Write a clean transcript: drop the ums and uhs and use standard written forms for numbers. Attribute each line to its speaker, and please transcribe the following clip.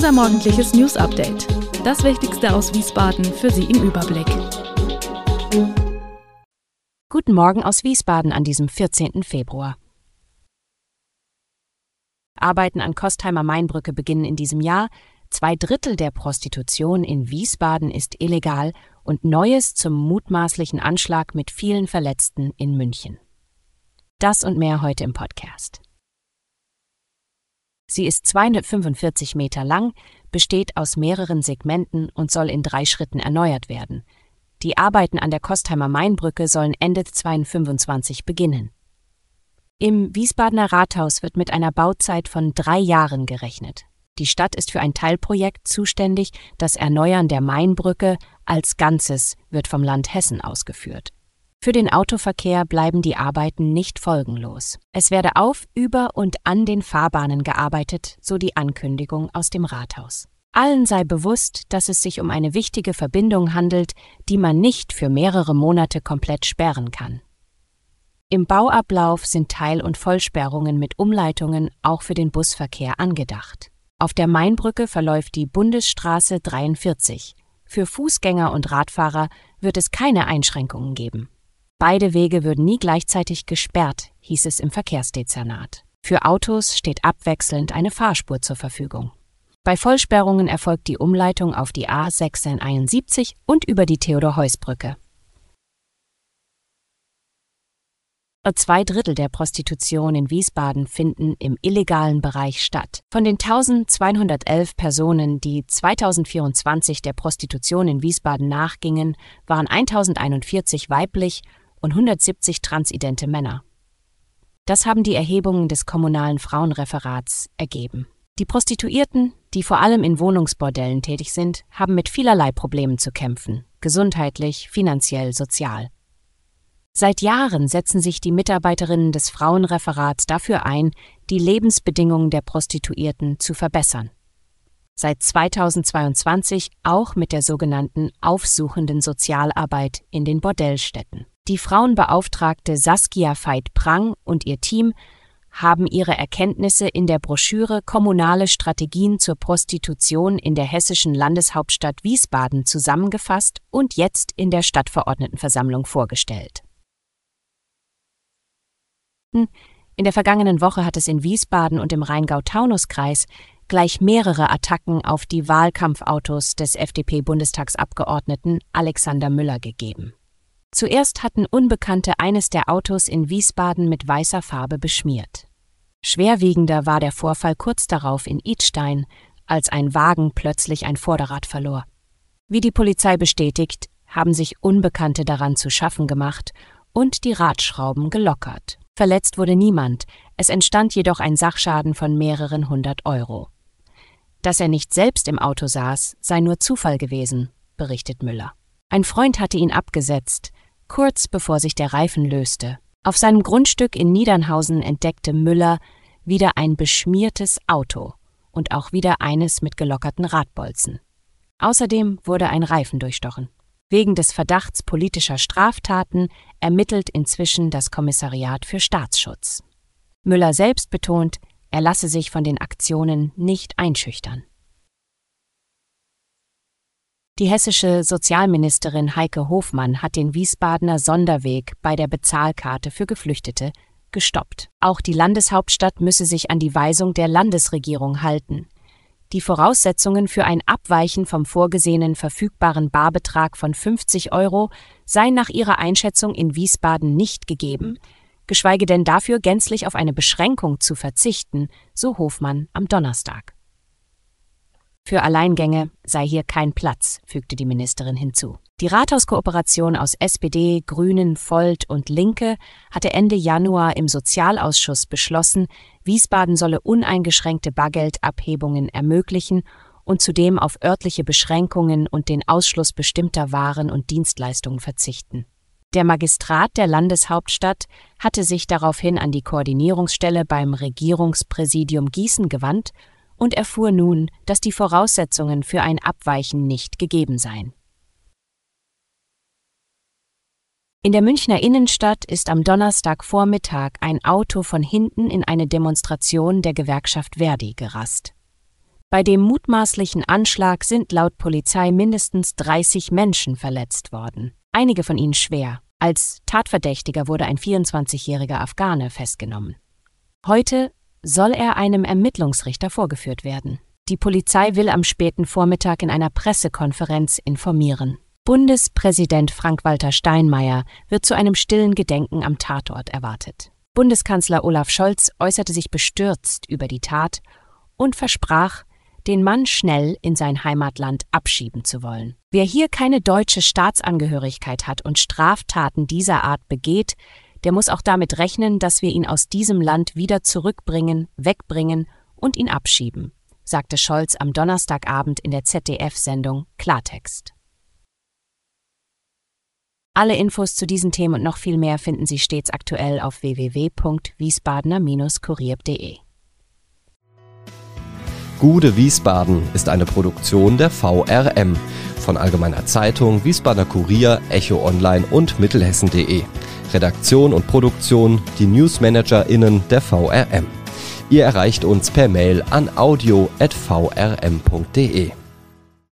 Speaker 1: Unser morgendliches News-Update. Das Wichtigste aus Wiesbaden für Sie im Überblick.
Speaker 2: Guten Morgen aus Wiesbaden an diesem 14. Februar. Arbeiten an Kostheimer Mainbrücke beginnen in diesem Jahr. 2/3 der Prostitution in Wiesbaden ist illegal und Neues zum mutmaßlichen Anschlag mit vielen Verletzten in München. Das und mehr heute im Podcast. Sie ist 245 Meter lang, besteht aus mehreren Segmenten und soll in 3 Schritten erneuert werden. Die Arbeiten an der Kostheimer Mainbrücke sollen Ende 2025 beginnen. Im Wiesbadener Rathaus wird mit einer Bauzeit von 3 Jahren gerechnet. Die Stadt ist für ein Teilprojekt zuständig, das Erneuern der Mainbrücke als Ganzes wird vom Land Hessen ausgeführt. Für den Autoverkehr bleiben die Arbeiten nicht folgenlos. Es werde auf, über und an den Fahrbahnen gearbeitet, so die Ankündigung aus dem Rathaus. Allen sei bewusst, dass es sich um eine wichtige Verbindung handelt, die man nicht für mehrere Monate komplett sperren kann. Im Bauablauf sind Teil- und Vollsperrungen mit Umleitungen auch für den Busverkehr angedacht. Auf der Mainbrücke verläuft die Bundesstraße 43. Für Fußgänger und Radfahrer wird es keine Einschränkungen geben. Beide Wege würden nie gleichzeitig gesperrt, hieß es im Verkehrsdezernat. Für Autos steht abwechselnd eine Fahrspur zur Verfügung. Bei Vollsperrungen erfolgt die Umleitung auf die A671 und über die Theodor-Heuss-Brücke. 2/3 der Prostitution in Wiesbaden finden im illegalen Bereich statt. Von den 1211 Personen, die 2024 der Prostitution in Wiesbaden nachgingen, waren 1041 weiblich und 170 transidente Männer. Das haben die Erhebungen des kommunalen Frauenreferats ergeben. Die Prostituierten, die vor allem in Wohnungsbordellen tätig sind, haben mit vielerlei Problemen zu kämpfen, gesundheitlich, finanziell, sozial. Seit Jahren setzen sich die Mitarbeiterinnen des Frauenreferats dafür ein, die Lebensbedingungen der Prostituierten zu verbessern. Seit 2022 auch mit der sogenannten aufsuchenden Sozialarbeit in den Bordellstätten. Die Frauenbeauftragte Saskia Veit-Prang und ihr Team haben ihre Erkenntnisse in der Broschüre Kommunale Strategien zur Prostitution in der hessischen Landeshauptstadt Wiesbaden zusammengefasst und jetzt in der Stadtverordnetenversammlung vorgestellt. In der vergangenen Woche hat es in Wiesbaden und im Rheingau-Taunus-Kreis gleich mehrere Attacken auf die Wahlkampfautos des FDP-Bundestagsabgeordneten Alexander Müller gegeben. Zuerst hatten Unbekannte eines der Autos in Wiesbaden mit weißer Farbe beschmiert. Schwerwiegender war der Vorfall kurz darauf in Idstein, als ein Wagen plötzlich ein Vorderrad verlor. Wie die Polizei bestätigt, haben sich Unbekannte daran zu schaffen gemacht und die Radschrauben gelockert. Verletzt wurde niemand, es entstand jedoch ein Sachschaden von mehreren 100 €. Dass er nicht selbst im Auto saß, sei nur Zufall gewesen, berichtet Müller. Ein Freund hatte ihn abgesetzt, kurz bevor sich der Reifen löste. Auf seinem Grundstück in Niedernhausen entdeckte Müller wieder ein beschmiertes Auto und auch wieder eines mit gelockerten Radbolzen. Außerdem wurde ein Reifen durchstochen. Wegen des Verdachts politischer Straftaten ermittelt inzwischen das Kommissariat für Staatsschutz. Müller selbst betont, er lasse sich von den Aktionen nicht einschüchtern. Die hessische Sozialministerin Heike Hofmann hat den Wiesbadener Sonderweg bei der Bezahlkarte für Geflüchtete gestoppt. Auch die Landeshauptstadt müsse sich an die Weisung der Landesregierung halten. Die Voraussetzungen für ein Abweichen vom vorgesehenen verfügbaren Barbetrag von 50 € seien nach ihrer Einschätzung in Wiesbaden nicht gegeben, geschweige denn dafür gänzlich auf eine Beschränkung zu verzichten, so Hofmann am Donnerstag. Für Alleingänge sei hier kein Platz, fügte die Ministerin hinzu. Die Rathauskooperation aus SPD, Grünen, Volt und Linke hatte Ende Januar im Sozialausschuss beschlossen, Wiesbaden solle uneingeschränkte Bargeldabhebungen ermöglichen und zudem auf örtliche Beschränkungen und den Ausschluss bestimmter Waren und Dienstleistungen verzichten. Der Magistrat der Landeshauptstadt hatte sich daraufhin an die Koordinierungsstelle beim Regierungspräsidium Gießen gewandt und erfuhr nun, dass die Voraussetzungen für ein Abweichen nicht gegeben seien. In der Münchner Innenstadt ist am Donnerstagvormittag ein Auto von hinten in eine Demonstration der Gewerkschaft Verdi gerast. Bei dem mutmaßlichen Anschlag sind laut Polizei mindestens 30 Menschen verletzt worden. Einige von ihnen schwer. Als Tatverdächtiger wurde ein 24-jähriger Afghane festgenommen. Heute soll er einem Ermittlungsrichter vorgeführt werden. Die Polizei will am späten Vormittag in einer Pressekonferenz informieren. Bundespräsident Frank-Walter Steinmeier wird zu einem stillen Gedenken am Tatort erwartet. Bundeskanzler Olaf Scholz äußerte sich bestürzt über die Tat und versprach, den Mann schnell in sein Heimatland abschieben zu wollen. Wer hier keine deutsche Staatsangehörigkeit hat und Straftaten dieser Art begeht, der muss auch damit rechnen, dass wir ihn aus diesem Land wieder zurückbringen, wegbringen und ihn abschieben, sagte Scholz am Donnerstagabend in der ZDF-Sendung Klartext. Alle Infos zu diesen Themen und noch viel mehr finden Sie stets aktuell auf www.wiesbadener-kurier.de.
Speaker 3: Gude Wiesbaden ist eine Produktion der VRM von Allgemeiner Zeitung, Wiesbadener Kurier, Echo Online und Mittelhessen.de. Redaktion und Produktion die NewsmanagerInnen der VRM. Ihr erreicht uns per Mail an audio@vrm.de.